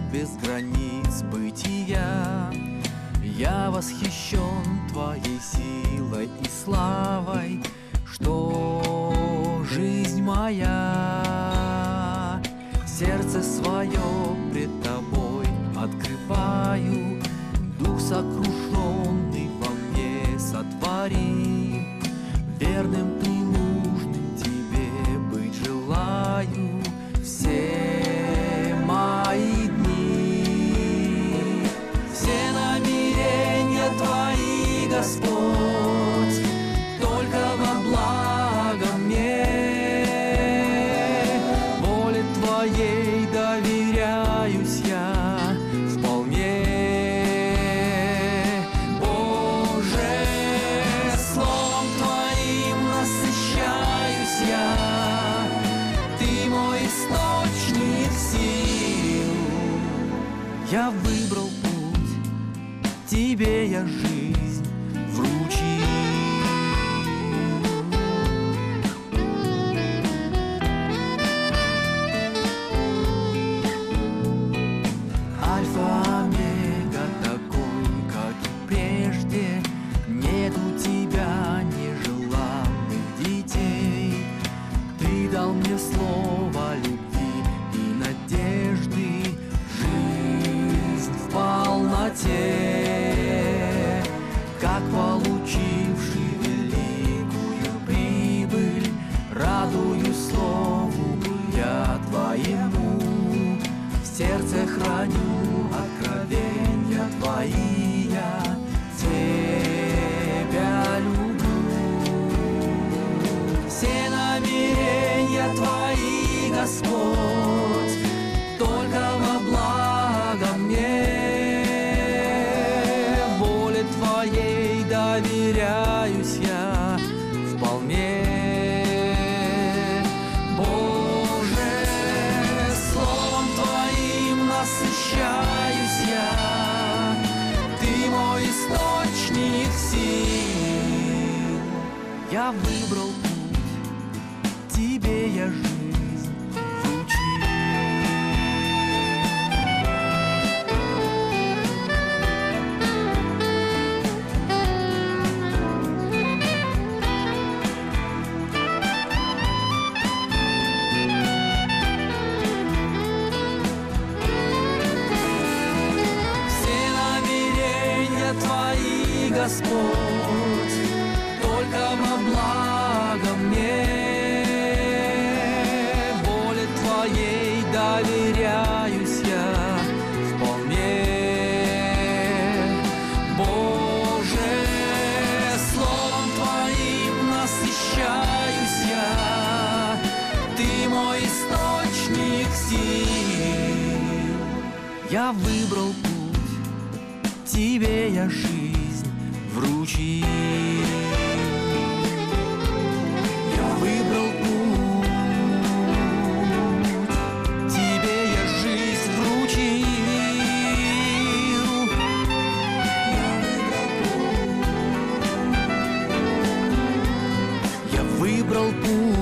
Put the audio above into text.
без границ бытия. Я восхищен Твоей силой и славой, что жизнь моя. Сердце свое пред Тобой открываю, дух сокрушенный во мне сотвори. Верным и нужным Тебе быть желаю все мои дни. Все намерения Твои, Господь, только во благо мне. Воле Твоей доверяюсь я вполне. Боже, Словом Твоим насыщаюсь я, Ты мой источник сил. Я выбрал путь, Тебе я жизнь вручил. Альфа, омега такой, как и прежде, нету Тебя нежеланных детей. Ты дал мне слово любви и надежды, жизнь в полноте. Как получивший великую прибыль, радуюсь слову я Твоему. В сердце храню откровения Твои, я Тебя люблю. Все намерения Твои, Господь, только во благо мне. Воле Твоей доверяюсь я вполне. Боже, Словом Твоим насыщаюсь я, Ты мой источник сил. Я выбрал путь, Тебе я жизнь вручил. Твои, Господь, только во благо мне. Воле Твоей доверяюсь я вполне. Боже, Словом Твоим насыщаюсь я, Ты мой источник сил. Я выбрал путь, Тебе я жизнь вручил. Я выбрал путь, Тебе я жизнь вручил. Я выбрал путь,